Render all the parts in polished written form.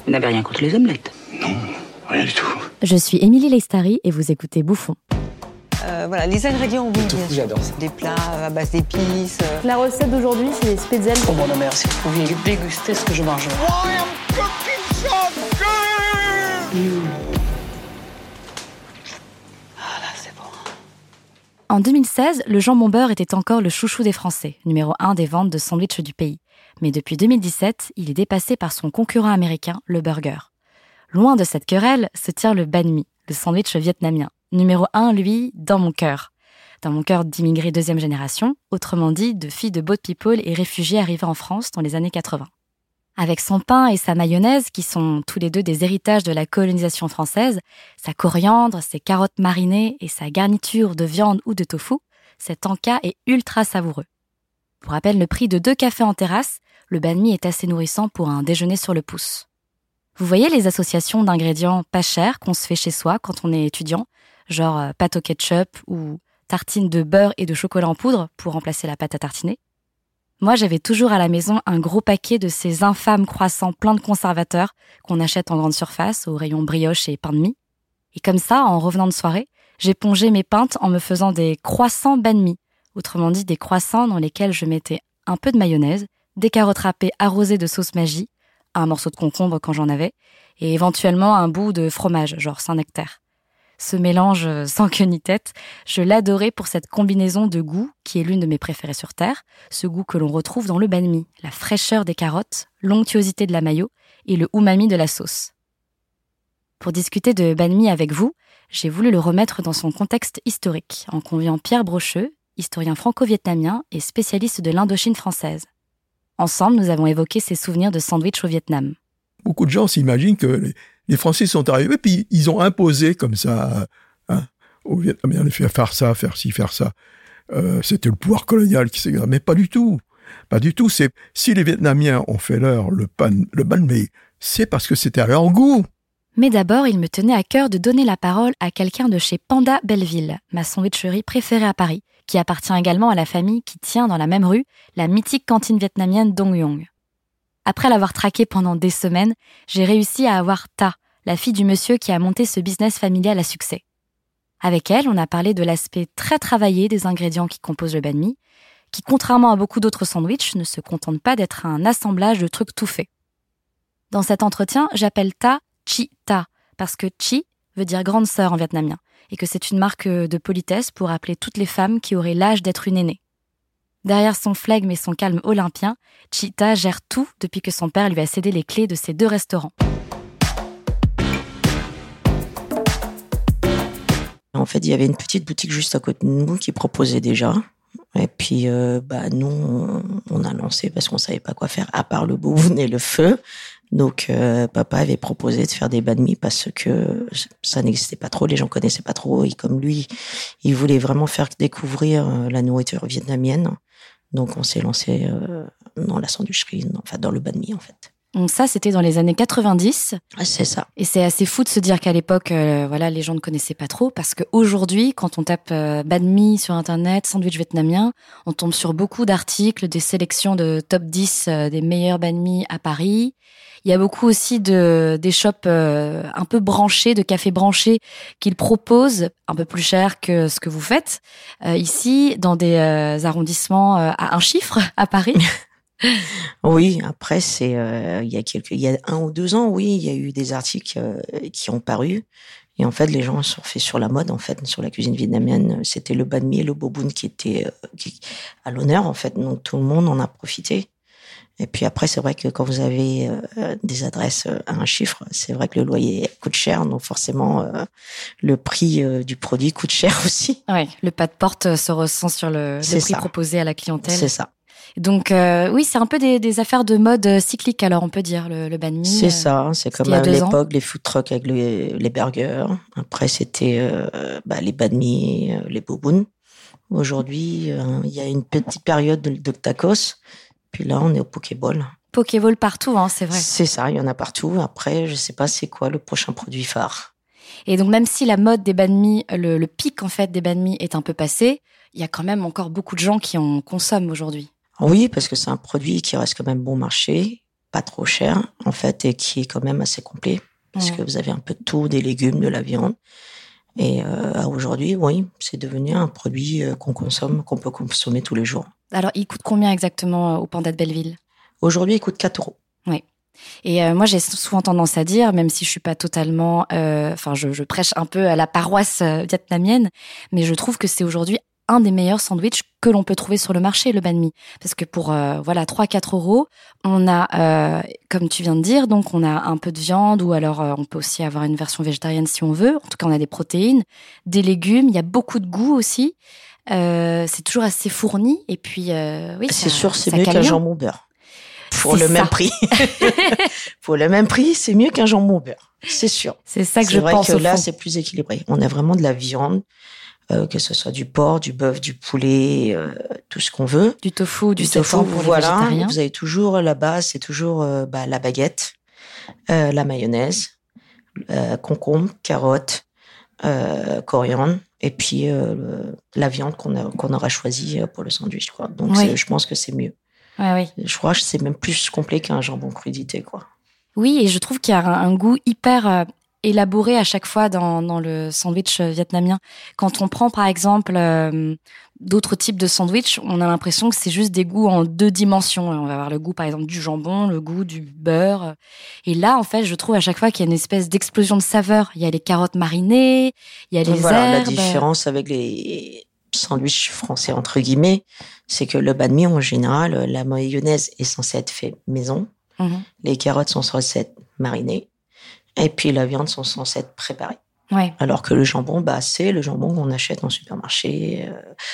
Vous n'avez rien contre les omelettes? Non, rien du tout. Je suis Émilie Leistari et vous écoutez Bouffon. Voilà, les ingrédients, oui, bien sûr. J'adore ça. Des plats à base d'épices. La recette d'aujourd'hui, c'est les spetzels. Oh bon, non, merci. Vous pouviez déguster ce que je mange. Ah là, c'est bon. En 2016, le jambon beurre était encore le chouchou des Français, numéro 1 des ventes de sandwichs du pays. Mais depuis 2017, il est dépassé par son concurrent américain, le burger. Loin de cette querelle se tient le banh mi, le sandwich vietnamien. Numéro 1, lui, dans mon cœur. Dans mon cœur d'immigrés deuxième génération, autrement dit de filles de boat people et réfugiés arrivés en France dans les années 80. Avec son pain et sa mayonnaise, qui sont tous les deux des héritages de la colonisation française, sa coriandre, ses carottes marinées et sa garniture de viande ou de tofu, cet encas est ultra savoureux. Pour rappel, le prix de 2 cafés en terrasse, le banh mi est assez nourrissant pour un déjeuner sur le pouce. Vous voyez les associations d'ingrédients pas chers qu'on se fait chez soi quand on est étudiant, genre pâte au ketchup ou tartine de beurre et de chocolat en poudre pour remplacer la pâte à tartiner? Moi, j'avais toujours à la maison un gros paquet de ces infâmes croissants pleins de conservateurs qu'on achète en grande surface au rayon brioche et pain de mie. Et comme ça, en revenant de soirée, j'épongeais mes pintes en me faisant des croissants banh mi, autrement dit des croissants dans lesquels je mettais un peu de mayonnaise, des carottes râpées arrosées de sauce Maggi, un morceau de concombre quand j'en avais, et éventuellement un bout de fromage, genre Saint-Nectaire. Ce mélange sans queue ni tête, je l'adorais pour cette combinaison de goûts qui est l'une de mes préférées sur Terre, ce goût que l'on retrouve dans le banh mi, la fraîcheur des carottes, l'onctuosité de la mayo et le umami de la sauce. Pour discuter de banh mi avec vous, j'ai voulu le remettre dans son contexte historique, en conviant Pierre Brocheux, historien franco-vietnamien et spécialiste de l'Indochine française. Ensemble, nous avons évoqué ses souvenirs de sandwich au Vietnam. Beaucoup de gens s'imaginent que les Français sont arrivés, puis ils ont imposé comme ça aux Vietnamiens de faire ça, faire ci, faire ça. C'était le pouvoir colonial qui s'est... Mais pas du tout. Pas du tout. Si les Vietnamiens ont fait le banh mi, c'est parce que c'était à leur goût. Mais d'abord, il me tenait à cœur de donner la parole à quelqu'un de chez Panda Belleville, ma sandwicherie préférée à Paris, qui appartient également à la famille qui tient dans la même rue la mythique cantine vietnamienne Dong Nguyen. Après l'avoir traquée pendant des semaines, j'ai réussi à avoir Ta, la fille du monsieur qui a monté ce business familial à succès. Avec elle, on a parlé de l'aspect très travaillé des ingrédients qui composent le banh mi, qui, contrairement à beaucoup d'autres sandwichs, ne se contentent pas d'être un assemblage de trucs tout faits. Dans cet entretien, j'appelle Ta Chi Ta, parce que Chi veut dire grande sœur en vietnamien, et que c'est une marque de politesse pour appeler toutes les femmes qui auraient l'âge d'être une aînée. Derrière son flegme et son calme olympien, Chi Ta gère tout depuis que son père lui a cédé les clés de ses 2 restaurants. En fait, il y avait une petite boutique juste à côté de nous qui proposait déjà. Et puis, nous, on a lancé parce qu'on savait pas quoi faire, à part le boum et le feu. Donc, papa avait proposé de faire des banh mi parce que ça n'existait pas trop, les gens connaissaient pas trop. Et comme lui, il voulait vraiment faire découvrir la nourriture vietnamienne. Donc, on s'est lancé dans la sandwicherie, dans le banh mi, en fait. Donc ça, c'était dans les années 90. C'est ça. Et c'est assez fou de se dire qu'à l'époque, les gens ne connaissaient pas trop, parce qu'aujourd'hui, quand on tape banh mi sur Internet, sandwich vietnamien, on tombe sur beaucoup d'articles, des sélections de top 10 des meilleurs banh mi à Paris. Il y a beaucoup aussi des shops un peu branchés, de cafés branchés, qu'ils proposent un peu plus cher que ce que vous faites ici, dans des arrondissements à un chiffre à Paris. Oui, après il y a 1 ou 2 ans, oui, il y a eu des articles qui ont paru et en fait les gens sont faits sur la mode en fait, sur la cuisine vietnamienne, c'était le banh mi et le bo bun qui étaient à l'honneur en fait, donc tout le monde en a profité. Et puis après c'est vrai que quand vous avez des adresses à un chiffre, c'est vrai que le loyer coûte cher, donc forcément le prix du produit coûte cher aussi. Oui, le pas de porte se ressent sur le prix proposé à la clientèle. C'est ça. Donc oui, c'est un peu des affaires de mode cyclique, alors on peut dire, le banh mi. C'est ça, c'est comme à l'époque les food trucks avec les burgers. Après c'était les banh mi, les bo bun. Aujourd'hui, il y a une petite période de tacos. Puis là, on est au Pokéball. Pokéball partout, c'est vrai. C'est ça, il y en a partout. Après, je sais pas c'est quoi le prochain produit phare. Et donc même si la mode des banh mi, le pic en fait des banh mi est un peu passé, il y a quand même encore beaucoup de gens qui en consomment aujourd'hui. Oui, parce que c'est un produit qui reste quand même bon marché. pas trop cher, en fait, et qui est quand même assez complet, parce que vous avez un peu de tout, des légumes, de la viande. Et aujourd'hui, oui, c'est devenu un produit qu'on peut consommer tous les jours. Alors, il coûte combien exactement au Panda de Belleville ? Aujourd'hui, il coûte 4 €. Oui. Et moi, j'ai souvent tendance à dire, même si je suis pas totalement... je prêche un peu à la paroisse vietnamienne, mais je trouve que c'est aujourd'hui un des meilleurs sandwichs que l'on peut trouver sur le marché, le banh mi. Parce que pour 3-4 €, on a, comme tu viens de dire, donc on a un peu de viande, ou alors on peut aussi avoir une version végétarienne si on veut. En tout cas, on a des protéines, des légumes, il y a beaucoup de goût aussi. C'est toujours assez fourni. Et puis, oui, c'est sûr, c'est ça mieux cale qu'un bien. jambon beurre. Pour C'est le même ça. prix. Pour le même prix, c'est mieux qu'un jambon beurre. C'est sûr. C'est ça que C'est je vrai pense que au là, fond. c'est plus équilibré. On a vraiment de la viande, que ce soit du porc, du bœuf, du poulet, tout ce qu'on veut. Du tofu, du tofu, seitan pour les voilà. végétariens. Vous avez toujours la base, c'est toujours la baguette, la mayonnaise, concombre, carottes, coriandre, et puis la viande qu'on aura choisie pour le sandwich, quoi. Donc Oui. je pense que c'est mieux. Oui. Je crois que c'est même plus complet qu'un jambon crudité, quoi. Oui, et je trouve qu'il y a un goût hyper élaboré à chaque fois dans le sandwich vietnamien. Quand on prend, par exemple, d'autres types de sandwich, on a l'impression que c'est juste des goûts en 2 dimensions. On va avoir le goût, par exemple, du jambon, le goût du beurre. Et là, en fait, je trouve à chaque fois qu'il y a une espèce d'explosion de saveurs. Il y a les carottes marinées, il y a les Voilà, herbes. la différence avec les sandwichs français, entre guillemets, c'est que le banh mi, en général, la mayonnaise est censée être faite maison. Les carottes sont censées être marinées. Et puis la viande sont censées être préparées. Ouais. Alors que le jambon, c'est le jambon qu'on achète en supermarché.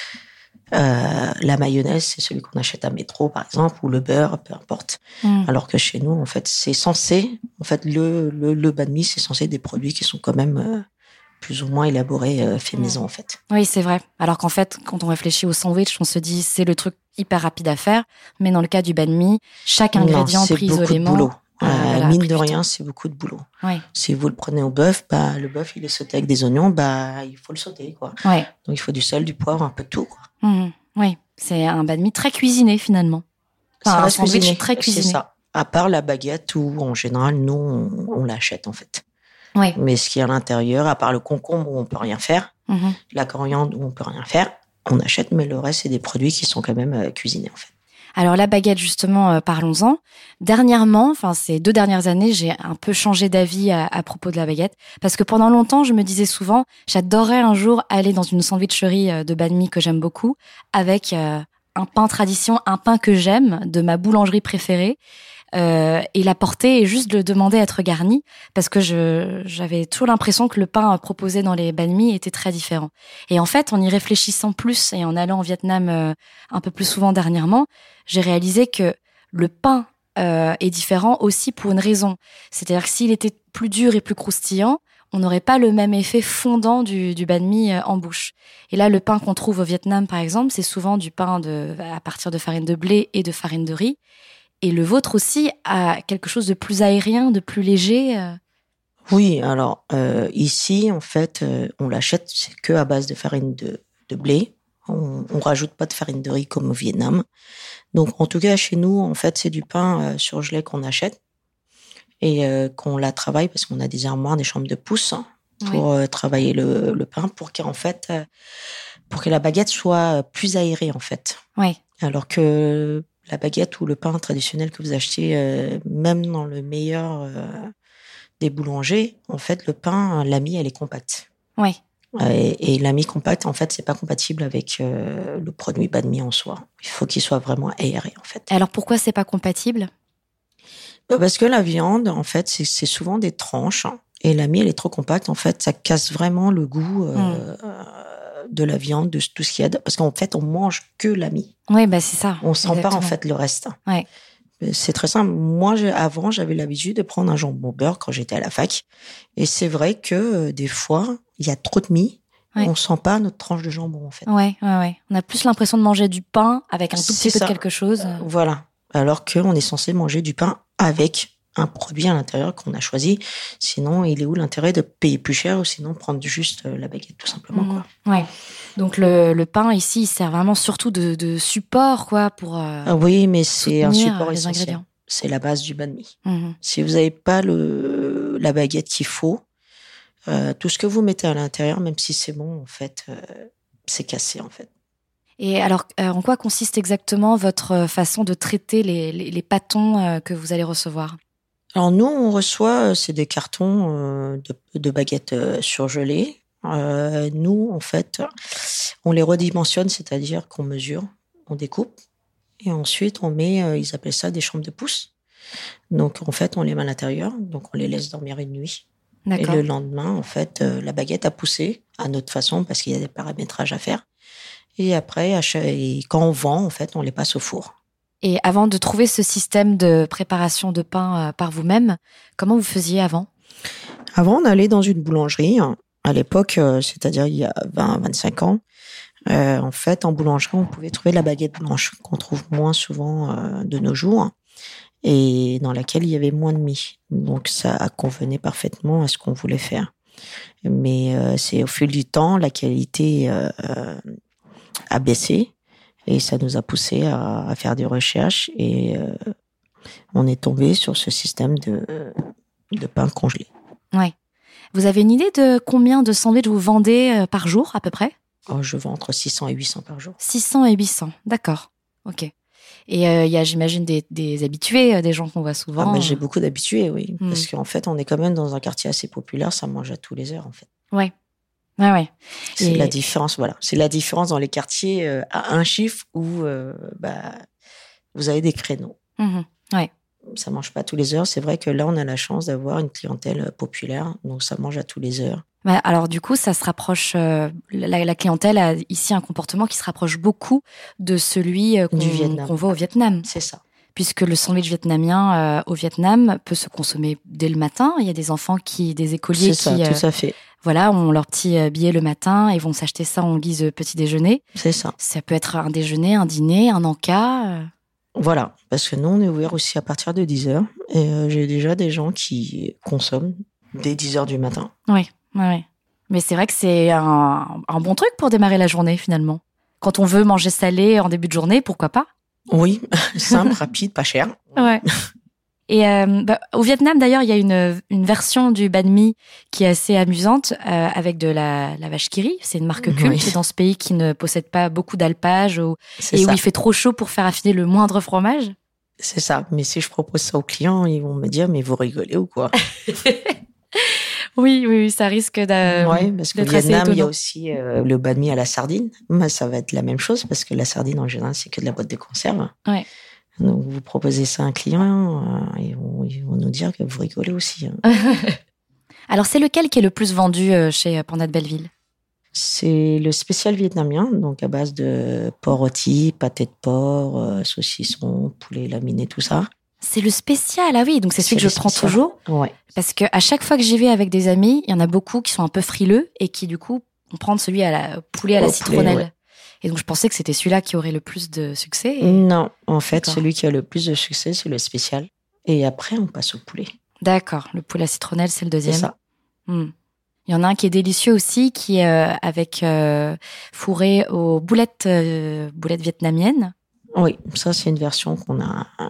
La mayonnaise, c'est celui qu'on achète à Métro, par exemple, ou le beurre, peu importe. Alors que chez nous, en fait, c'est censé... En fait, le banh mi, c'est censé être des produits qui sont quand même plus ou moins élaborés, faits maison, en fait. Oui, c'est vrai. Alors qu'en fait, quand on réfléchit au sandwich, on se dit c'est le truc hyper rapide à faire. Mais dans le cas du banh mi, chaque ingrédient pris isolément... C'est beaucoup de boulot. Mine de pris du rien, temps. c'est beaucoup de boulot. Ouais. Si vous le prenez au bœuf, le bœuf, il est sauté avec des oignons, il faut le sauter, quoi. Ouais. Donc, il faut du sel, du poivre, un peu de tout, quoi. Oui, c'est un banh mi très cuisiné, finalement. Ça Un reste sandwich cuisiné, très cuisiné. c'est ça. À part la baguette où, en général, nous, on l'achète, en fait. Ouais. Mais ce qui est à l'intérieur, à part le concombre où on peut rien faire, la coriandre où on peut rien faire, on achète, mais le reste, c'est des produits qui sont quand même cuisinés, en fait. Alors la baguette, justement, parlons-en. Dernièrement, ces 2 dernières années, j'ai un peu changé d'avis à propos de la baguette. Parce que pendant longtemps, je me disais souvent, j'adorerais un jour aller dans une sandwicherie de banh mi que j'aime beaucoup, avec un pain tradition, un pain que j'aime, de ma boulangerie préférée, et la porter et juste le demander à être garni, parce que j'avais toujours l'impression que le pain proposé dans les banh mi était très différent. Et en fait, en y réfléchissant plus et en allant au Vietnam un peu plus souvent dernièrement, j'ai réalisé que le pain est différent aussi pour une raison. C'est-à-dire que s'il était plus dur et plus croustillant, on n'aurait pas le même effet fondant du banh mi en bouche. Et là, le pain qu'on trouve au Vietnam, par exemple, c'est souvent du pain à partir de farine de blé et de farine de riz. Et le vôtre aussi a quelque chose de plus aérien, de plus léger. Oui, alors ici, en fait, on l'achète, c'est que à base de farine de blé. On rajoute pas de farine de riz comme au Vietnam. Donc, en tout cas, chez nous, en fait, c'est du pain surgelé qu'on achète et qu'on la travaille parce qu'on a des armoires, des chambres de pousse pour travailler le pain pour que la baguette soit plus aérée, en fait. Oui. Alors que la baguette ou le pain traditionnel que vous achetez, même dans le meilleur des boulangers, en fait, le pain, la mie, elle est compacte. Oui. Et la mie compacte, en fait, c'est pas compatible avec le produit banh mi en soi. Il faut qu'il soit vraiment aéré, en fait. Alors, pourquoi c'est pas compatible ? Parce que la viande, en fait, c'est souvent des tranches. Et la mie, elle est trop compacte. En fait, ça casse vraiment le goût de la viande, de tout ce qu'il y a. Parce qu'en fait, on mange que la mie. Oui, c'est ça. On sent exactement. pas, en fait, le reste. Ouais. C'est très simple. Moi, avant, j'avais l'habitude de prendre un jambon beurre quand j'étais à la fac. Et c'est vrai que des fois, il y a trop de mie. Ouais. On sent pas notre tranche de jambon, en fait. Ouais. On a plus l'impression de manger du pain avec un tout petit peu de quelque chose. Voilà. Alors qu'on est censé manger du pain avec un produit à l'intérieur qu'on a choisi. Sinon, il est où l'intérêt de payer plus cher ou sinon prendre juste la baguette, tout simplement, quoi. Ouais. Donc, le pain, ici, il sert vraiment surtout de support, quoi, pour oui, mais c'est un soutenir support les essentiel. ingrédients. c'est la base du banh mi. Mhm. Si vous n'avez pas la baguette qu'il faut, tout ce que vous mettez à l'intérieur, même si c'est bon, en fait, c'est cassé, en fait. Et alors, en quoi consiste exactement votre façon de traiter les pâtons que vous allez recevoir? Alors nous, on reçoit, c'est des cartons de baguettes surgelées. Nous, en fait, on les redimensionne, c'est-à-dire qu'on mesure, on découpe, et ensuite on met, ils appellent ça des chambres de pouce. Donc en fait, on les met à l'intérieur, donc on les laisse dormir une nuit. D'accord. Et le lendemain, en fait, la baguette a poussé à notre façon parce qu'il y a des paramétrages à faire. Et après, et quand on vend, en fait, on les passe au four. Et avant de trouver ce système de préparation de pain par vous-même, comment vous faisiez avant? Avant, on allait dans une boulangerie. À l'époque, c'est-à-dire il y a 20-25 ans, en fait, en boulangerie, on pouvait trouver la baguette blanche, qu'on trouve moins souvent de nos jours, et dans laquelle il y avait moins de mie. Donc, ça convenait parfaitement à ce qu'on voulait faire. Mais c'est au fil du temps, la qualité a baissé, et ça nous a poussé à faire des recherches, et on est tombé sur ce système de pain congelé. Ouais. Vous avez une idée de combien de sandwichs vous vendez par jour, à peu près? Oh, je vends entre 600 et 800 par jour. 600 et 800, d'accord. Ok. Et il y a, j'imagine, des habitués, des gens qu'on voit souvent. Ah, mais j'ai beaucoup d'habitués, oui. Mm. Parce qu'en fait, on est quand même dans un quartier assez populaire, ça mange à tous les heures, en fait. Ouais. Ouais. C'est la différence, voilà. C'est la différence dans les quartiers à un chiffre où vous avez des créneaux. Mhm. Ouais. Ça mange pas à tous les heures. C'est vrai que là, on a la chance d'avoir une clientèle populaire, donc ça mange à tous les heures. Bah, alors du coup, ça se rapproche. La clientèle a ici un comportement qui se rapproche beaucoup de celui qu'on voit au Vietnam. C'est ça. Puisque le sandwich vietnamien au Vietnam peut se consommer dès le matin. Il y a des enfants des écoliers c'est ça, tout à fait. Voilà, ont leur petit billet le matin et vont s'acheter ça en guise de petit déjeuner. C'est ça. Ça peut être un déjeuner, un dîner, un encas. Voilà, parce que nous, on est ouvert aussi à partir de 10h. Et j'ai déjà des gens qui consomment dès 10h du matin. Oui. Mais c'est vrai que c'est un bon truc pour démarrer la journée, finalement. Quand on veut manger salé en début de journée, pourquoi pas? Oui, simple, rapide, pas cher. Ouais. Et au Vietnam, d'ailleurs, il y a une version du banh mi qui est assez amusante avec de la vache qui rit. C'est une marque culte. Oui. Dans ce pays qui ne possède pas beaucoup d'alpage où il fait trop chaud pour faire affiner le moindre fromage. C'est ça. Mais si je propose ça aux clients, ils vont me dire « mais vous rigolez ou quoi ?» Oui, ça risque d'être Oui, parce qu'au Vietnam, il y a aussi le banh mi à la sardine. Mais ça va être la même chose parce que la sardine, en général, c'est que de la boîte de conserve. Ouais. Donc, vous proposez ça à un client, ils vont nous dire que vous rigolez aussi. Hein. Alors, c'est lequel qui est le plus vendu chez Panda de Belleville? C'est le spécial vietnamien, donc à base de porc rôti, pâté de porc, saucisson, poulet laminé, tout ça. C'est le spécial, ah oui, donc c'est celui que je prends toujours. Ouais. Parce que à chaque fois que j'y vais avec des amis, il y en a beaucoup qui sont un peu frileux et qui, du coup, vont prendre celui à la poulet à la citronnelle. Ouais. Et donc, je pensais que c'était celui-là qui aurait le plus de succès. Non, en fait, celui qui a le plus de succès, c'est le spécial. Et après, on passe au poulet. D'accord, le poulet à citronnelle, c'est le deuxième. C'est ça. Il y en a un qui est délicieux aussi, qui est avec fourré aux boulettes vietnamiennes. Oui, ça, c'est une version qu'on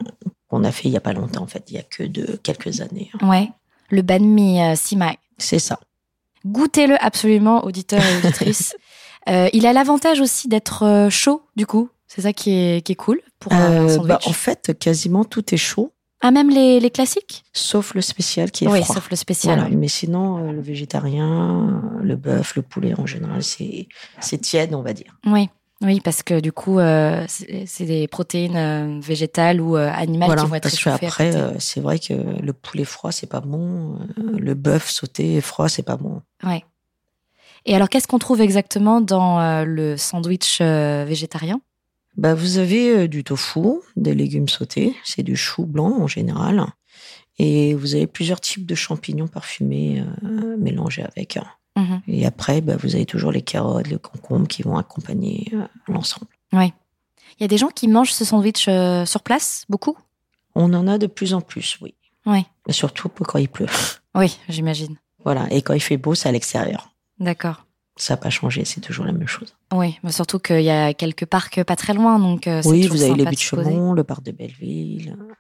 a fait il n'y a pas longtemps, en fait. Il n'y a que de quelques années. Ouais, le banh mi simai. C'est ça. Goûtez-le absolument, auditeurs et auditrices. Il a l'avantage aussi d'être chaud, du coup. C'est ça qui est cool pour un sandwich. En fait, quasiment tout est chaud. Ah, même les classiques? Sauf le spécial qui est froid. Oui, sauf le spécial. Voilà. Mais sinon, le végétarien, le bœuf, le poulet, en général, c'est tiède, on va dire. Oui, parce que du coup, c'est des protéines végétales ou animales qui vont être réchauffées. Après, c'est vrai que le poulet froid, c'est pas bon. Le bœuf sauté froid, c'est pas bon. Ouais. Et alors, qu'est-ce qu'on trouve exactement dans le sandwich végétarien? Vous avez du tofu, des légumes sautés, c'est du chou blanc en général. Et vous avez plusieurs types de champignons parfumés mélangés avec. Mm-hmm. Et après, vous avez toujours les carottes, le concombre qui vont accompagner l'ensemble. Oui. Il y a des gens qui mangent ce sandwich sur place, beaucoup? On en a de plus en plus, oui. Oui. Et surtout quand il pleut. Oui, j'imagine. Voilà, et quand il fait beau, c'est à l'extérieur. D'accord. Ça n'a pas changé, c'est toujours la même chose. Oui, mais surtout qu'il y a quelques parcs pas très loin, donc c'est oui, toujours vous avez sympa les Buttes-Chaumont, le parc de Belleville.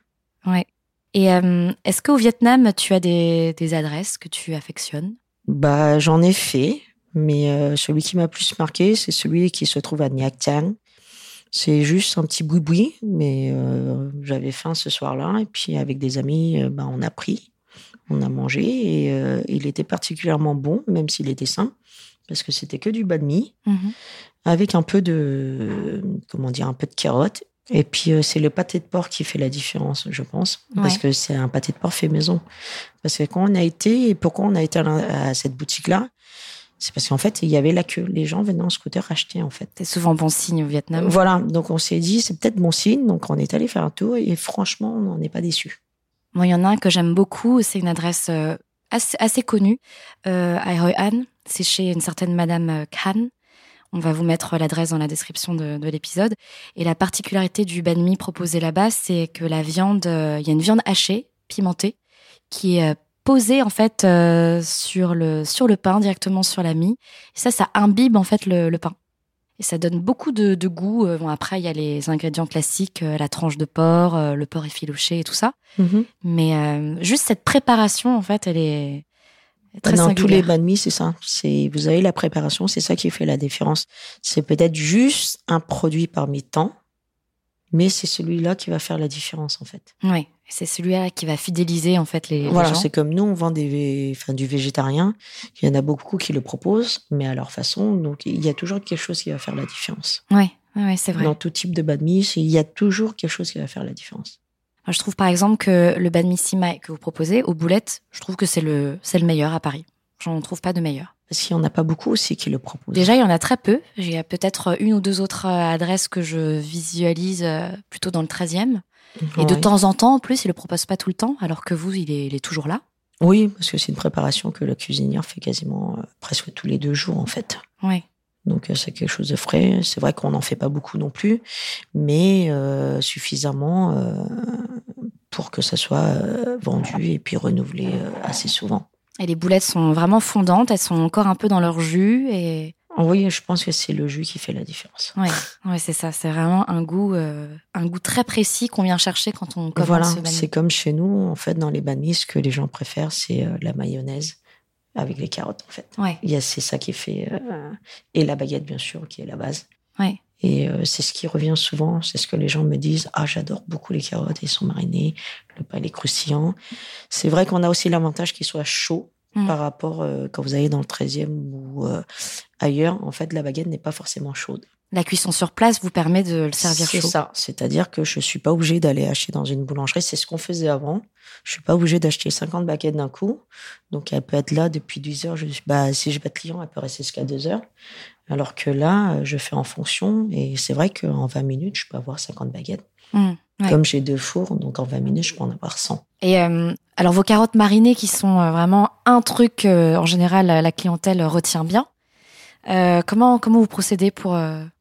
Ouais. Et est-ce qu'au Vietnam, tu as des adresses que tu affectionnes? J'en ai fait, mais celui qui m'a plus marqué, c'est celui qui se trouve à Nha Trang. C'est juste un petit boui-boui, mais j'avais faim ce soir-là. Et puis, avec des amis, on a pris, on a mangé. Et il était particulièrement bon, même s'il était sain, parce que c'était que du banh mi, avec un peu de carottes. Et puis, c'est le pâté de porc qui fait la différence, je pense, parce que c'est un pâté de porc fait maison. Parce que quand on a été, et pourquoi on a été à cette boutique-là, c'est parce qu'en fait, il y avait la queue. Les gens venaient en scooter acheter, en fait. C'est souvent bon signe au Vietnam. Voilà, donc on s'est dit, c'est peut-être bon signe. Donc on est allé faire un tour et franchement, on n'en est pas déçus. Moi, il y en a un que j'aime beaucoup, c'est une adresse assez connue, à Hoi An. C'est chez une certaine Madame Khan. On va vous mettre l'adresse dans la description de l'épisode. Et la particularité du banh mi proposé là-bas, c'est que la viande, il y a une viande hachée, pimentée, qui est posée en fait sur le pain, directement sur la mie. Et ça imbibe en fait le pain. Et ça donne beaucoup de goût. Après, il y a les ingrédients classiques, la tranche de porc, le porc effiloché et tout ça. Mais juste cette préparation, en fait, elle est très Dans singulière. tous les banh mi, c'est ça. Vous avez la préparation, c'est ça qui fait la différence. C'est peut-être juste un produit parmi tant, mais c'est celui-là qui va faire la différence, en fait. Oui, c'est celui-là qui va fidéliser, en fait, les Voilà, gens. c'est comme nous, on vend du végétarien. Il y en a beaucoup qui le proposent, mais à leur façon. Donc, il y a toujours quelque chose qui va faire la différence. Oui, c'est vrai. Dans tout type de banh mi, il y a toujours quelque chose qui va faire la différence. Moi, je trouve, par exemple, que le banh mi simaï que vous proposez, aux boulettes, je trouve que c'est le meilleur à Paris. J'en trouve pas de meilleur. Parce qu'il n'y en a pas beaucoup aussi qui le proposent. Déjà, il y en a très peu. Il y a peut-être une ou deux autres adresses que je visualise plutôt dans le 13e. Et de temps en temps, en plus, il le propose pas tout le temps, alors que vous, il est toujours là. Oui, parce que c'est une préparation que la cuisinière fait quasiment presque tous les 2 jours, en fait. Oui. Donc, c'est quelque chose de frais. C'est vrai qu'on n'en fait pas beaucoup non plus, mais suffisamment pour que ça soit vendu et puis renouvelé assez souvent. Et les boulettes sont vraiment fondantes, elles sont encore un peu dans leur jus. Et... Oui, je pense que c'est le jus qui fait la différence. Oui, c'est ça. C'est vraiment un goût très précis qu'on vient chercher quand on commande voilà, ce banh mi. C'est comme chez nous, en fait, dans les banh mi, ce que les gens préfèrent, c'est la mayonnaise avec les carottes, en fait. C'est ça qui fait... et la baguette, bien sûr, qui est la base. Et c'est ce qui revient souvent, c'est ce que les gens me disent. Ah, j'adore beaucoup les carottes, ils sont marinés, le pain est croustillant. C'est vrai qu'on a aussi l'avantage qu'il soit chaud par rapport quand vous allez dans le 13e ou ailleurs. En fait, la baguette n'est pas forcément chaude. La cuisson sur place vous permet de le servir chaud. C'est ça, c'est-à-dire que je suis pas obligée d'aller acheter dans une boulangerie. C'est ce qu'on faisait avant. Je suis pas obligée d'acheter 50 baguettes d'un coup. Donc, elle peut être là depuis 10 heures. Si j'ai pas de client, elle peut rester jusqu'à 2 heures. Alors que là, je fais en fonction. Et c'est vrai qu'en 20 minutes, je peux avoir 50 baguettes. Comme j'ai 2 fours, donc en 20 minutes, je peux en avoir 100. Et alors, vos carottes marinées qui sont vraiment un truc, en général, la clientèle retient bien. Comment vous procédez pour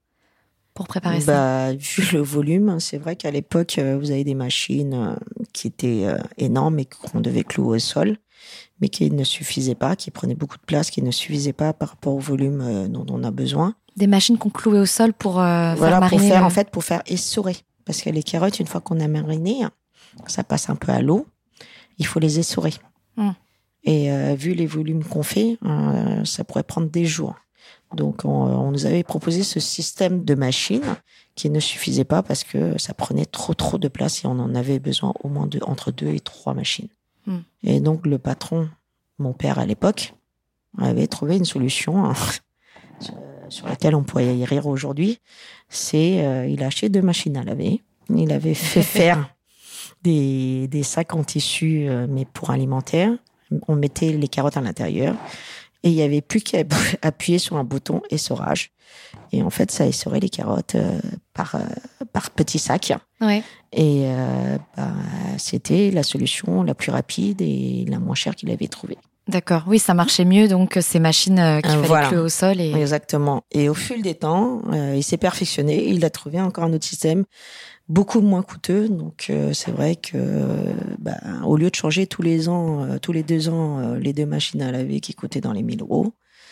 préparer ça? Vu le volume, c'est vrai qu'à l'époque, vous avez des machines qui étaient énormes et qu'on devait clouer au sol, mais qui ne suffisaient pas, qui prenaient beaucoup de place, qui ne suffisaient pas par rapport au volume dont on a besoin. Des machines qu'on clouait au sol pour faire mariner. Pour faire essorer. Parce que les carottes, une fois qu'on a mariné, ça passe un peu à l'eau. Il faut les essorer. Et vu les volumes qu'on fait, ça pourrait prendre des jours. Donc, on nous avait proposé ce système de machine qui ne suffisait pas parce que ça prenait trop de place et on en avait besoin au moins entre 2 et 3 machines. Et donc, le patron, mon père à l'époque, avait trouvé une solution sur laquelle on pourrait y rire aujourd'hui. Il a acheté 2 machines à laver. Il avait fait faire des sacs en tissu, mais pour alimentaire. On mettait les carottes à l'intérieur. Et il n'y avait plus qu'à appuyer sur un bouton essorage. Et en fait, ça essorait les carottes par petits sacs. Et c'était la solution la plus rapide et la moins chère qu'il avait trouvée. D'accord, oui, ça marchait mieux, donc ces machines qu'il fallait clouer au sol. Exactement. Et au fil des temps, il s'est perfectionné. Il a trouvé encore un autre système beaucoup moins coûteux. Donc, c'est vrai que au lieu de changer tous les 2 ans, les 2 machines à laver qui coûtaient dans les 1 000 euros,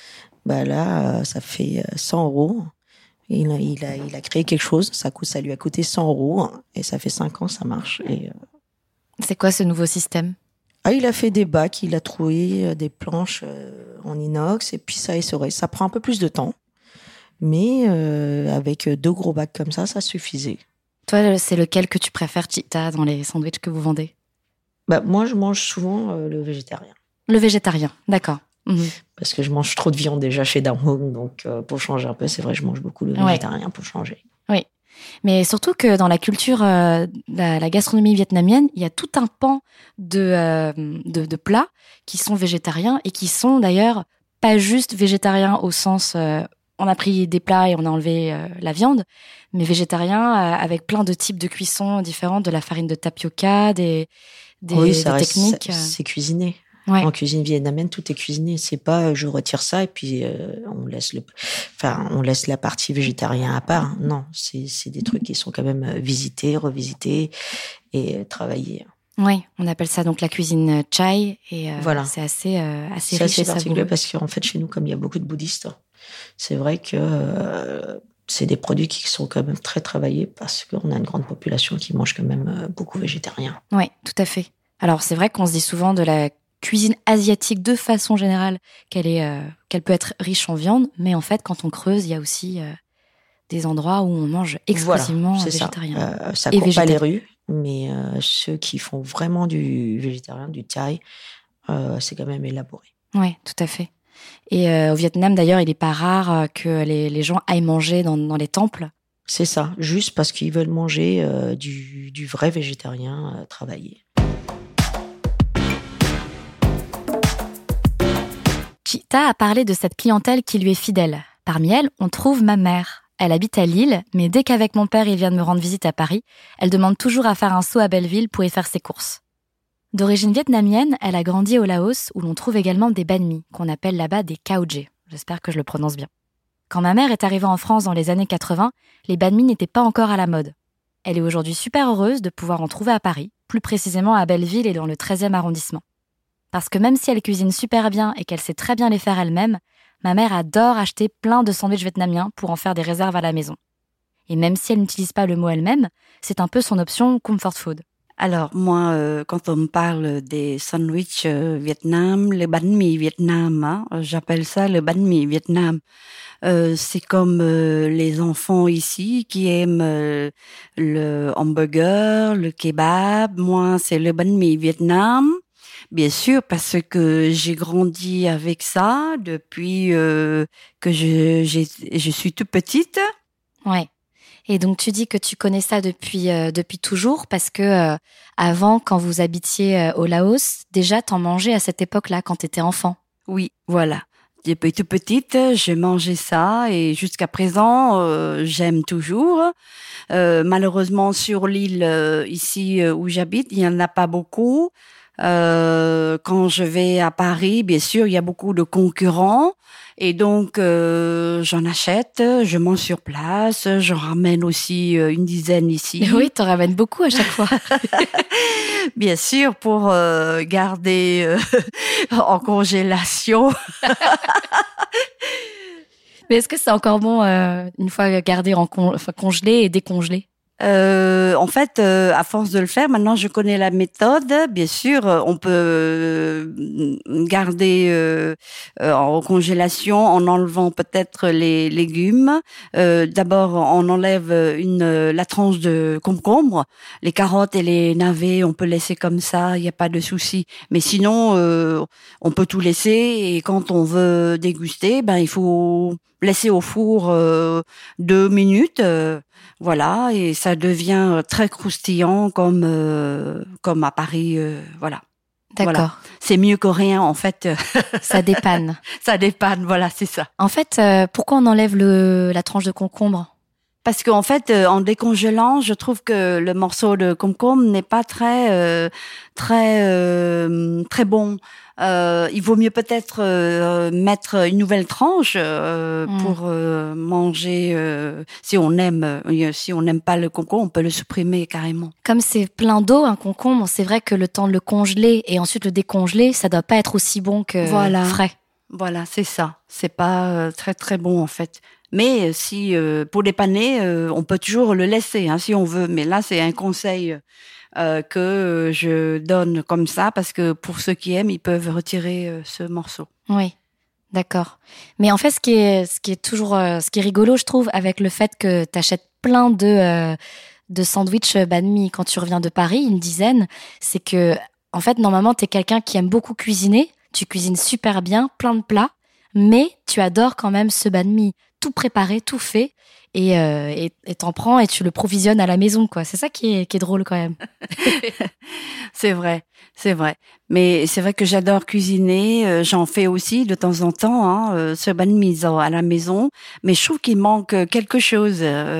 là, ça fait 100 euros. Il a créé quelque chose. Ça lui a coûté 100 euros. Et ça fait 5 ans, ça marche. Et C'est quoi ce nouveau système ? Ah, il a fait des bacs, il a troué des planches en inox et puis ça a essoré. Ça prend un peu plus de temps, mais avec 2 gros bacs comme ça suffisait. Toi, c'est lequel que tu préfères, Chita, dans les sandwichs que vous vendez ? Moi, je mange souvent le végétarien. Le végétarien, d'accord. Parce que je mange trop de viande déjà chez Darmon, donc pour changer un peu, c'est vrai, je mange beaucoup le végétarien pour changer. Oui, mais surtout que dans la culture, la gastronomie vietnamienne, il y a tout un pan de plats qui sont végétariens et qui sont d'ailleurs pas juste végétariens au sens on a pris des plats et on a enlevé la viande, mais végétariens avec plein de types de cuisson différents, de la farine de tapioca, des techniques. C'est cuisiné. Ouais. En cuisine vietnamienne, tout est cuisiné. C'est pas je retire ça et puis on laisse la partie végétarien à part. Non, c'est des trucs qui sont quand même visités, revisités et travaillés. Oui, on appelle ça donc la cuisine chai et voilà. C'est assez c'est riche assez et particulier savoureux. parce qu'en fait chez nous, comme il y a beaucoup de bouddhistes, c'est vrai que c'est des produits qui sont quand même très travaillés parce qu'on a une grande population qui mange quand même beaucoup végétarien. Oui, tout à fait. Alors c'est vrai qu'on se dit souvent de la cuisine asiatique de façon générale qu'elle peut être riche en viande, mais en fait quand on creuse, il y a aussi des endroits où on mange exclusivement végétarien. Ça court pas les rues, mais ceux qui font vraiment du végétarien, du thai, c'est quand même élaboré. Oui, tout à fait. Et au Vietnam, d'ailleurs, il n'est pas rare que les gens aillent manger dans les temples. C'est ça, juste parce qu'ils veulent manger du vrai végétarien travaillé. Chita a parlé de cette clientèle qui lui est fidèle. Parmi elles, on trouve ma mère. Elle habite à Lille, mais dès qu'avec mon père il vient de me rendre visite à Paris, elle demande toujours à faire un saut à Belleville pour y faire ses courses. D'origine vietnamienne, elle a grandi au Laos où l'on trouve également des banh mi, qu'on appelle là-bas des cao dje. J'espère que je le prononce bien. Quand ma mère est arrivée en France dans les années 80, les banh mi n'étaient pas encore à la mode. Elle est aujourd'hui super heureuse de pouvoir en trouver à Paris, plus précisément à Belleville et dans le 13e arrondissement. Parce que même si elle cuisine super bien et qu'elle sait très bien les faire elle-même, ma mère adore acheter plein de sandwichs vietnamiens pour en faire des réserves à la maison. Et même si elle n'utilise pas le mot elle-même, c'est un peu son option comfort food. Alors moi, quand on me parle des sandwichs Vietnam, le banh mi Vietnam, j'appelle ça le banh mi Vietnam. C'est comme les enfants ici qui aiment le hamburger, le kebab. Moi, c'est le banh mi Vietnam. Bien sûr, parce que j'ai grandi avec ça depuis que je suis toute petite. Ouais. Et donc tu dis que tu connais ça depuis toujours parce que avant, quand vous habitiez au Laos, déjà t'en mangeais à cette époque-là quand t'étais enfant. Oui, voilà. Depuis toute petite, je mangeais ça et jusqu'à présent, j'aime toujours. Malheureusement, sur l'île ici où j'habite, il y en a pas beaucoup. Quand je vais à Paris, bien sûr, il y a beaucoup de concurrents et donc j'en achète, je mange sur place, j'en ramène aussi une dizaine ici. Oui, t'en ramènes beaucoup à chaque fois. Bien sûr, pour garder en congélation. Mais est-ce que c'est encore bon une fois gardé congelé et décongelé? En fait, à force de le faire, maintenant je connais la méthode. Bien sûr, on peut garder en congélation en enlevant peut-être les légumes. D'abord, on enlève la tranche de concombre, les carottes et les navets, on peut laisser comme ça, il n'y a pas de souci. Mais sinon, on peut tout laisser et quand on veut déguster, il faut laisser au four 2 minutes. Voilà, et ça devient très croustillant comme à Paris, voilà. D'accord. Voilà. C'est mieux que rien, en fait. Ça dépanne. Ça dépanne, voilà, c'est ça. En fait, pourquoi on enlève la tranche de concombre? Parce qu'en fait, en décongelant, je trouve que le morceau de concombre n'est pas très bon. Il vaut mieux peut-être mettre une nouvelle tranche pour manger. Si on n'aime pas le concombre, on peut le supprimer carrément. Comme c'est plein d'eau, un concombre, c'est vrai que le temps de le congeler et ensuite le décongeler, ça doit pas être aussi bon que frais. Voilà, c'est ça. C'est pas très très bon en fait. Mais si pour dépanner, on peut toujours le laisser si on veut. Mais là, c'est un conseil que je donne comme ça parce que pour ceux qui aiment, ils peuvent retirer ce morceau. Oui, d'accord. Mais en fait, ce qui est rigolo, je trouve, avec le fait que tu achètes plein de sandwichs banh mi quand tu reviens de Paris, une dizaine, c'est que, en fait, normalement, t'es quelqu'un qui aime beaucoup cuisiner, tu cuisines super bien, plein de plats, mais tu adores quand même ce banh mi tout préparé, tout fait, et t'en prends et tu le provisionnes à la maison, quoi. C'est ça qui est drôle quand même. C'est vrai. Mais c'est vrai que j'adore cuisiner. J'en fais aussi de temps en temps, ce banh mi à la maison. Mais je trouve qu'il manque quelque chose.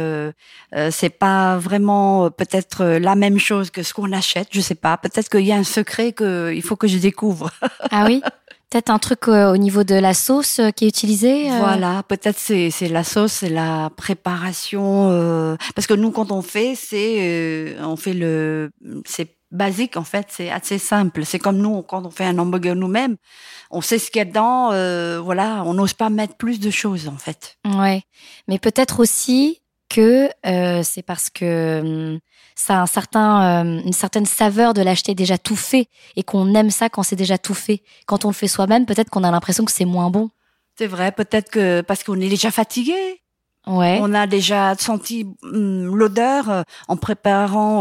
C'est pas vraiment peut-être la même chose que ce qu'on achète. Je sais pas. Peut-être qu'il y a un secret qu'il faut que je découvre. Ah oui? Peut-être un truc au niveau de la sauce qui est utilisée. Voilà, peut-être c'est la sauce, c'est la préparation. Parce que nous, quand on fait, c'est basique en fait, c'est assez simple. C'est comme nous quand on fait un hamburger nous-mêmes, on sait ce qu'il y a dedans. Voilà, on n'ose pas mettre plus de choses en fait. Ouais, mais peut-être aussi que c'est parce que ça a une certaine saveur de l'acheter déjà tout fait et qu'on aime ça quand c'est déjà tout fait. Quand on le fait soi-même, peut-être qu'on a l'impression que c'est moins bon. C'est vrai, peut-être que parce qu'on est déjà fatigué. Ouais. On a déjà senti l'odeur en préparant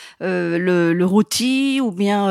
le rôti ou bien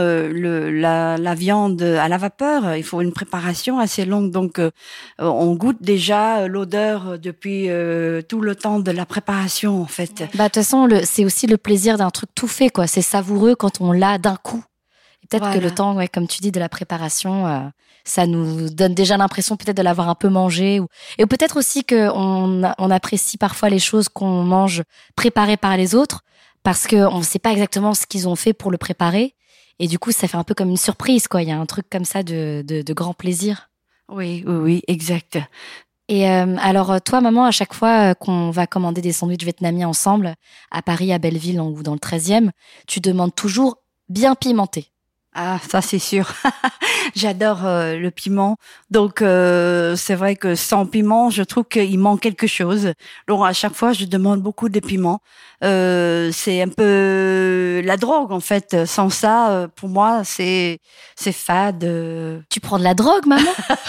la viande à la vapeur. Il faut une préparation assez longue, donc on goûte déjà l'odeur depuis tout le temps de la préparation en fait. Bah de toute façon, c'est aussi le plaisir d'un truc tout fait, quoi. C'est savoureux quand on l'a d'un coup. Et peut-être que le temps, ouais, comme tu dis, de la préparation, ça nous donne déjà l'impression peut-être de l'avoir un peu mangé. Et peut-être aussi qu'on apprécie parfois les choses qu'on mange préparées par les autres parce qu'on ne sait pas exactement ce qu'ils ont fait pour le préparer. Et du coup, ça fait un peu comme une surprise, quoi. Il y a un truc comme ça de grand plaisir. Oui, exact. Et alors, toi, maman, à chaque fois qu'on va commander des sandwichs vietnamiens ensemble, à Paris, à Belleville ou dans le 13e, tu demandes toujours bien pimenté. Ah, ça c'est sûr. J'adore le piment. Donc c'est vrai que sans piment, je trouve qu'il manque quelque chose. Donc à chaque fois, je demande beaucoup de piment. C'est un peu la drogue en fait. Sans ça, pour moi, c'est fade. Tu prends de la drogue, maman?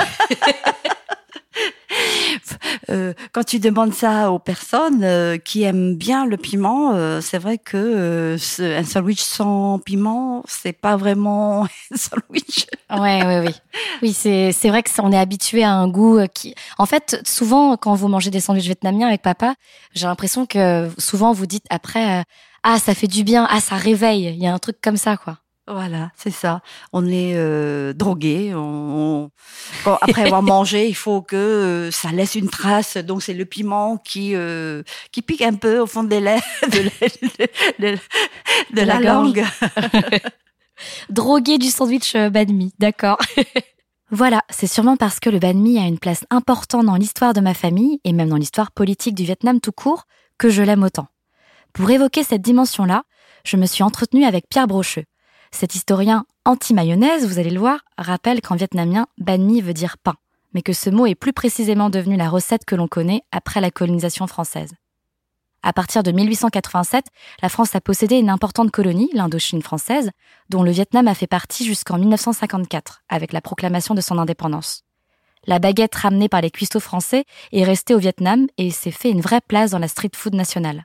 Quand tu demandes ça aux personnes qui aiment bien le piment, c'est vrai que un sandwich sans piment, c'est pas vraiment un sandwich. Oui. Oui, c'est vrai que on est habitué à un goût qui. En fait, souvent quand vous mangez des sandwichs vietnamiens avec papa, j'ai l'impression que souvent vous dites après ah ça fait du bien, ah ça réveille. Il y a un truc comme ça, quoi. Voilà, c'est ça. On est drogué. Après avoir mangé, il faut que ça laisse une trace. Donc c'est le piment qui pique un peu au fond des lèvres, de la langue. Drogué du sandwich banh mi, d'accord. Voilà, c'est sûrement parce que le banh mi a une place importante dans l'histoire de ma famille et même dans l'histoire politique du Vietnam tout court que je l'aime autant. Pour évoquer cette dimension-là, je me suis entretenue avec Pierre Brocheux. Cet historien anti-mayonnaise, vous allez le voir, rappelle qu'en vietnamien, banh mi veut dire pain, mais que ce mot est plus précisément devenu la recette que l'on connaît après la colonisation française. À partir de 1887, la France a possédé une importante colonie, l'Indochine française, dont le Vietnam a fait partie jusqu'en 1954, avec la proclamation de son indépendance. La baguette ramenée par les cuistots français est restée au Vietnam et s'est fait une vraie place dans la street food nationale.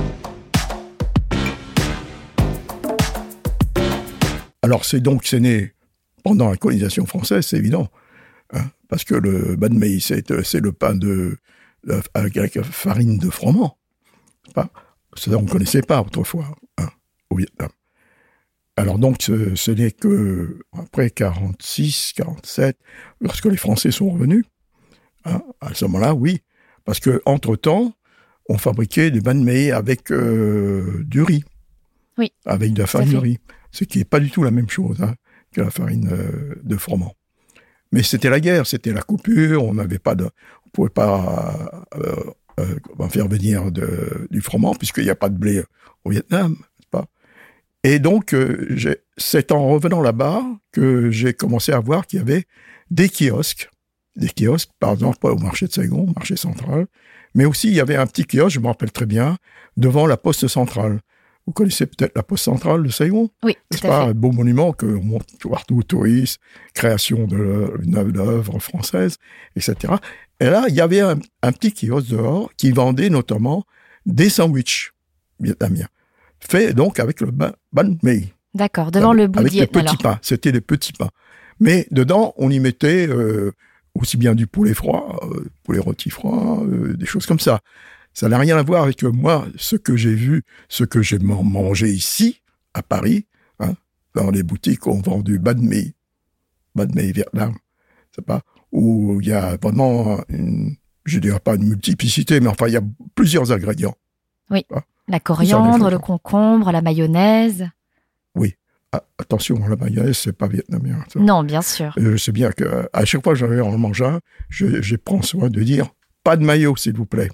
Alors c'est né pendant la colonisation française, c'est évident, hein, parce que le banh mi, c'est le pain avec farine de froment. Ça, on ne connaissait pas autrefois, hein, au Vietnam. Alors donc, ce n'est que après 46, 47, lorsque les Français sont revenus, hein, à ce moment-là, oui, parce que entre-temps, on fabriquait des banh mi avec du riz, oui, avec de la farine de riz, ce qui n'est pas du tout la même chose, hein, que la farine de froment. Mais c'était la guerre, c'était la coupure, on pouvait pas faire venir du froment puisqu'il n'y a pas de blé au Vietnam, n'est-ce pas ? Et donc, c'est en revenant là-bas que j'ai commencé à voir qu'il y avait des kiosques, par exemple au marché de Saigon, marché central, mais aussi il y avait un petit kiosque, je me rappelle très bien, devant la poste centrale, Vous connaissez peut-être la Poste centrale de Saigon. Oui, C'est tout à pas fait. un beau monument que on monte partout, touristes, création d'une œuvre française, etc. Et là, il y avait un petit kiosque dehors qui vendait notamment des sandwichs vietnamiens, faits donc avec le banh mi. D'accord, devant le bout Avec de des Vietnam. petits pains. C'était des petits pains. Mais dedans, on y mettait aussi bien du poulet froid, poulet rôti froid, des choses comme ça. Ça n'a rien à voir avec moi, ce que j'ai vu, ce que j'ai mangé ici, à Paris, hein, dans les boutiques où on vend du banh mi Vietnam. C'est pas où il y a vraiment je dirais pas une multiplicité, mais enfin, il y a plusieurs ingrédients. Oui, Hein. la coriandre, le concombre, la mayonnaise. Oui. Ah, attention, la mayonnaise, c'est pas vietnamien. Ça. Non, bien sûr. Je sais bien que à chaque fois que j'en mange un, je prends soin de dire pas de mayo, s'il vous plaît.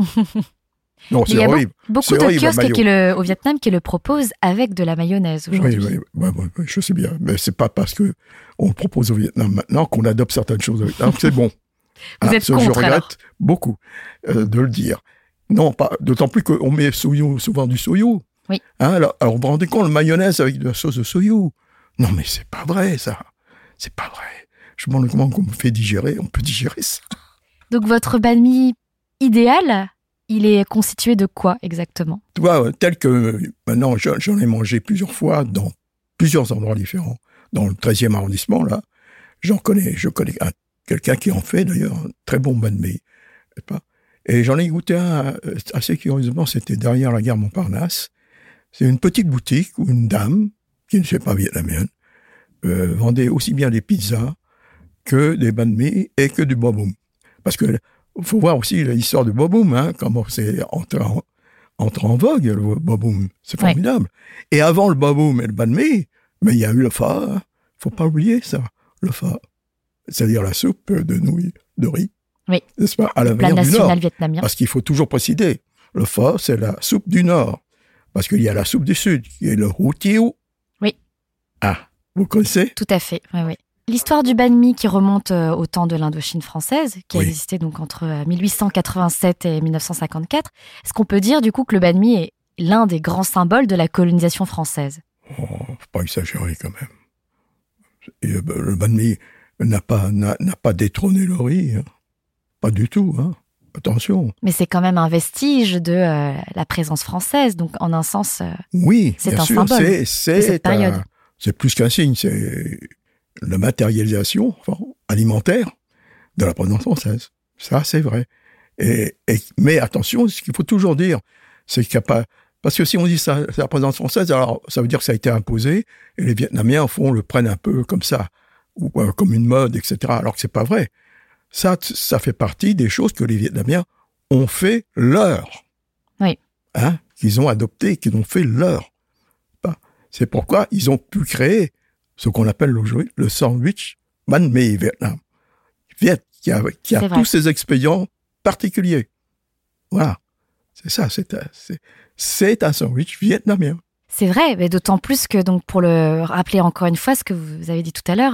Non, c'est horrible. Beaucoup C'est de horrible, kiosques mayo. au Vietnam qui le proposent avec de la mayonnaise aujourd'hui. Oui, je sais bien. Mais c'est pas parce que on le propose au Vietnam maintenant qu'on adopte certaines choses au Vietnam. C'est bon. Vous êtes ça, contre, je regrette alors beaucoup de le dire. Non, pas d'autant plus qu'on met souvent du soyou. Oui. Hein, alors, vous vous rendez compte, le mayonnaise avec de la sauce de soyou. Non, mais c'est pas vrai, ça. C'est pas vrai. Je me demande comment on me fait digérer. On peut digérer ça. Donc votre banh mi idéal, il est constitué de quoi exactement? Tu vois, tel que maintenant, j'en ai mangé plusieurs fois dans plusieurs endroits différents. Dans le 13e arrondissement, là, je connais quelqu'un qui en fait d'ailleurs un très bon banh mi. Et j'en ai goûté un assez curieusement, c'était derrière la gare Montparnasse. C'est une petite boutique où une dame, qui ne sais pas vietnamienne, vendait aussi bien des pizzas que des banh mi et que du bo boom. Parce que faut voir aussi l'histoire du bo boom, hein, comment c'est entré en vogue, le bo boom. C'est formidable. Ouais. Et avant le bo boom et le banh mi, mais il y a eu le pho. Hein. Faut pas oublier ça, le pho. C'est-à-dire la soupe de nouilles de riz. Oui. N'est-ce pas, à la plat manière du Nord. Vietnamien. Parce qu'il faut toujours préciser, le pho, c'est la soupe du Nord. Parce qu'il y a la soupe du Sud, qui est le hủ tiếu. Oui. Ah, vous connaissez? Tout à fait, oui. L'histoire du banh mi qui remonte au temps de l'Indochine française, qui a existé donc entre 1887 et 1954, est-ce qu'on peut dire du coup que le banh mi est l'un des grands symboles de la colonisation française? Oh, faut pas exagérer quand même. Et, le banh mi n'a pas détrôné le riz. Hein. Pas du tout, hein. Attention. Mais c'est quand même un vestige de la présence française, donc en un sens, oui, c'est bien un sûr, symbole de cette période. C'est plus qu'un signe, c'est la matérialisation alimentaire de la présence française. Ça, c'est vrai. Mais attention, ce qu'il faut toujours dire, c'est qu'il n'y a pas... Parce que si on dit ça, c'est la présence française, alors ça veut dire que ça a été imposé, et les Vietnamiens, au fond, le prennent un peu comme ça, ou comme une mode, etc., alors que c'est pas vrai. Ça fait partie des choses que les Vietnamiens ont fait leur. Oui. Hein, qu'ils ont adopté, qu'ils ont fait leur. C'est pourquoi ils ont pu créer ce qu'on appelle aujourd'hui le sandwich banh mi Vietnam. Qui a tous ces expédients particuliers. Voilà. C'est ça, c'est un sandwich vietnamien. C'est vrai, mais d'autant plus que, donc, pour le rappeler encore une fois ce que vous avez dit tout à l'heure,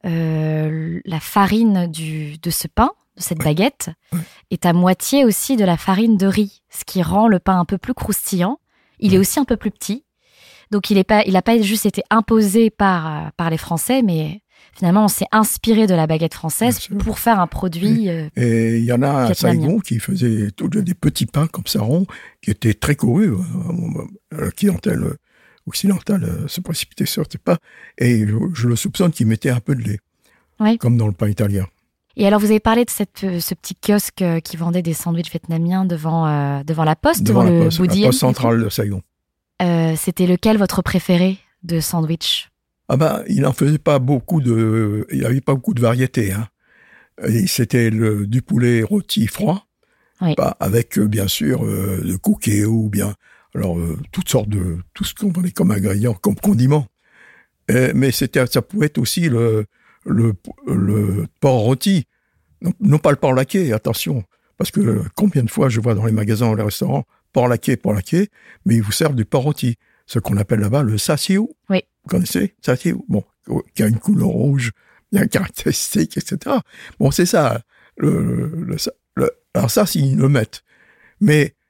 la farine de ce pain, de cette baguette, est à moitié aussi de la farine de riz, ce qui rend le pain un peu plus croustillant. Il est aussi un peu plus petit. Donc, il n'a pas juste été imposé par les Français, mais finalement, on s'est inspiré de la baguette française pour faire un produit et il y en a à Saigon qui faisaient des petits pains comme ça ronds, qui étaient très courus. La clientèle occidentale se précipitait sur ces pains. Et je le soupçonne qu'ils mettaient un peu de lait, comme dans le pain italien. Et alors, vous avez parlé de ce petit kiosque qui vendait des sandwichs vietnamiens devant la Poste, devant la le Poste, Bou Diem. La Poste centrale de Saigon. C'était lequel votre préféré de sandwich? Ah ben, il n'en faisait pas beaucoup il n'avait pas beaucoup de variétés, hein. Et c'était du poulet rôti froid, avec bien sûr le cookie ou bien alors toutes sortes tout ce qu'on vendait comme ingrédients, comme condiments. Mais ça pouvait être aussi le porc rôti, non pas le porc laqué, attention, parce que combien de fois je vois dans les magasins ou les restaurants porc laqué, mais ils vous servent du porc rôti, ce qu'on appelle là-bas le sa siu. Oui. Vous connaissez ça siu? Bon, qui a une couleur rouge bien caractéristique, etc. Bon, c'est ça. Alors ça, s'ils le mettent. Mais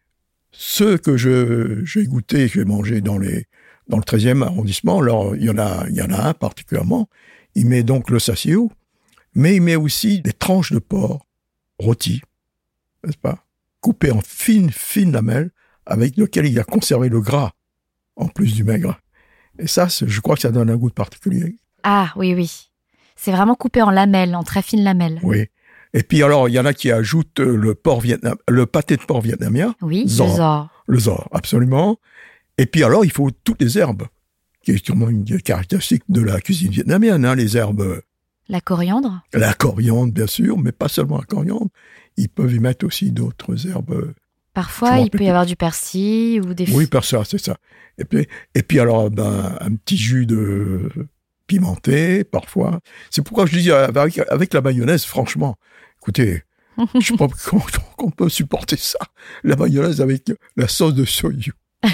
ceux que j'ai goûté, que j'ai mangé dans le 13e arrondissement, alors il y en a un particulièrement, il met donc le sasio, mais il met aussi des tranches de porc rôties, n'est-ce pas, coupées en fines lamelles, avec lesquelles il a conservé le gras, en plus du maigre. Et ça, je crois que ça donne un goût particulier. Ah, oui. C'est vraiment coupé en lamelles, en très fines lamelles. Oui. Et puis alors, il y en a qui ajoutent le pâté de porc vietnamien. Oui, le zor. Le zor, absolument. Et puis alors, il faut toutes les herbes, qui est sûrement une caractéristique de la cuisine vietnamienne, hein, les herbes. La coriandre ? La coriandre, bien sûr, mais pas seulement la coriandre. Ils peuvent y mettre aussi d'autres herbes. Parfois, il peut y avoir du persil ou des... Oui, persil, c'est ça. Et puis alors, un petit jus de pimenté, parfois. C'est pourquoi je dis, avec la mayonnaise, franchement, écoutez, je ne sais pas comment on peut supporter ça. La mayonnaise avec la sauce de soju.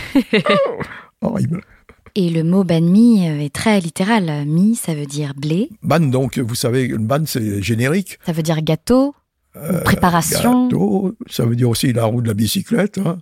Horrible. Et le mot banh mi est très littéral. Mi, ça veut dire blé. Banh, donc, vous savez, banh, c'est générique. Ça veut dire gâteau, préparation. Gâteau, ça veut dire aussi la roue de la bicyclette. Hein.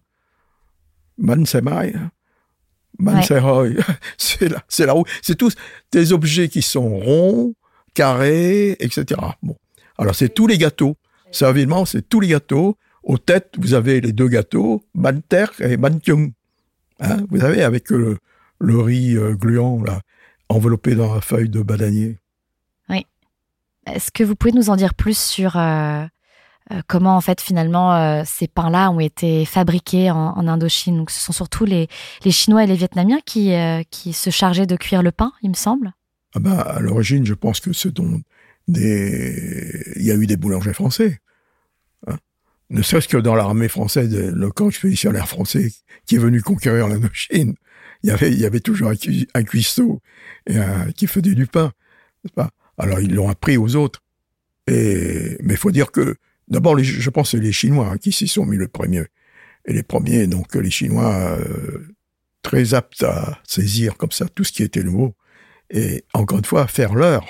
Banh, c'est maille. Banh, c'est hoi. C'est la roue. C'est tous des objets qui sont ronds, carrés, etc. Bon. Alors, c'est tous les gâteaux. Ça, évidemment, c'est tous les gâteaux. Aux têtes, vous avez les deux gâteaux, banh ter et banh tiong. Hein, vous savez, avec le riz gluant, là, enveloppé dans la feuille de bananier. Oui. Est-ce que vous pouvez nous en dire plus sur comment, en fait, finalement, ces pains-là ont été fabriqués en Indochine? Donc, ce sont surtout les Chinois et les Vietnamiens qui se chargeaient de cuire le pain, il me semble. À l'origine, je pense que il y a eu des boulangers français. Hein. Ne serait-ce que dans l'armée française, le camp expéditionnaire français qui est venu conquérir l'Indochine, il y avait toujours un cuistot qui faisait du pain. N'est-ce pas? Alors, ils l'ont appris aux autres. Mais il faut dire que, d'abord, je pense que c'est les Chinois qui s'y sont mis le premier. Et les premiers, donc les Chinois, très aptes à saisir comme ça tout ce qui était nouveau. Et encore une fois, faire leur,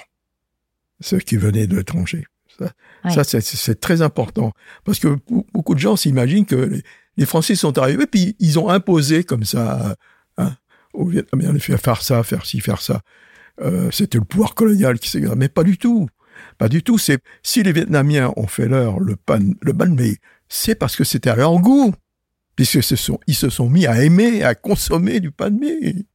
ce qui venait de l'étranger. Ça, c'est très important. Parce que beaucoup de gens s'imaginent que les Français sont arrivés, puis ils ont imposé comme ça, hein, aux Vietnamiens, faire ça, faire ci, faire ça. C'était le pouvoir colonial qui s'est... Mais pas du tout. Pas du tout. Si les Vietnamiens ont fait le banh mi, c'est parce que c'était à leur goût. Puisque ils se sont mis à aimer, à consommer du banh mi.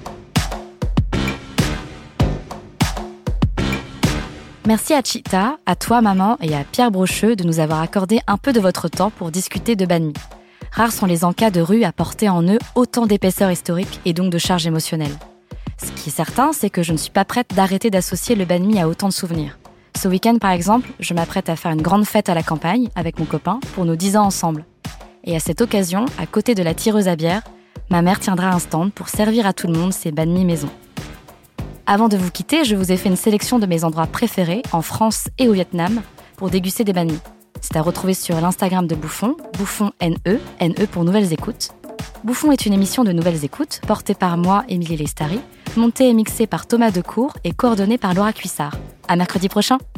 Merci à Chita, à toi maman et à Pierre Brocheux de nous avoir accordé un peu de votre temps pour discuter de banh mi. Rares sont les encas de rue à porter en eux autant d'épaisseur historique et donc de charge émotionnelle. Ce qui est certain, c'est que je ne suis pas prête d'arrêter d'associer le banh mi à autant de souvenirs. Ce week-end, par exemple, je m'apprête à faire une grande fête à la campagne avec mon copain pour nos 10 ans ensemble. Et à cette occasion, à côté de la tireuse à bière, ma mère tiendra un stand pour servir à tout le monde ses banh mi maison. Avant de vous quitter, je vous ai fait une sélection de mes endroits préférés en France et au Vietnam pour déguster des banh mi. C'est à retrouver sur l'Instagram de Bouffon, Bouffon NE pour Nouvelles Écoutes. Bouffon est une émission de Nouvelles Écoutes portée par moi, Émilie Lestari, montée et mixée par Thomas Decour et coordonnée par Laura Cuissard. À mercredi prochain!